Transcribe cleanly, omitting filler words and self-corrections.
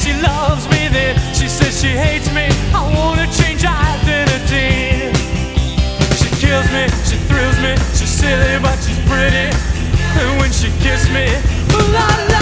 she loves me, then she says she hates me. I wanna change identity. She kills me, she thrills me, she's silly but she's pretty. And when she kisses me, ooh la la.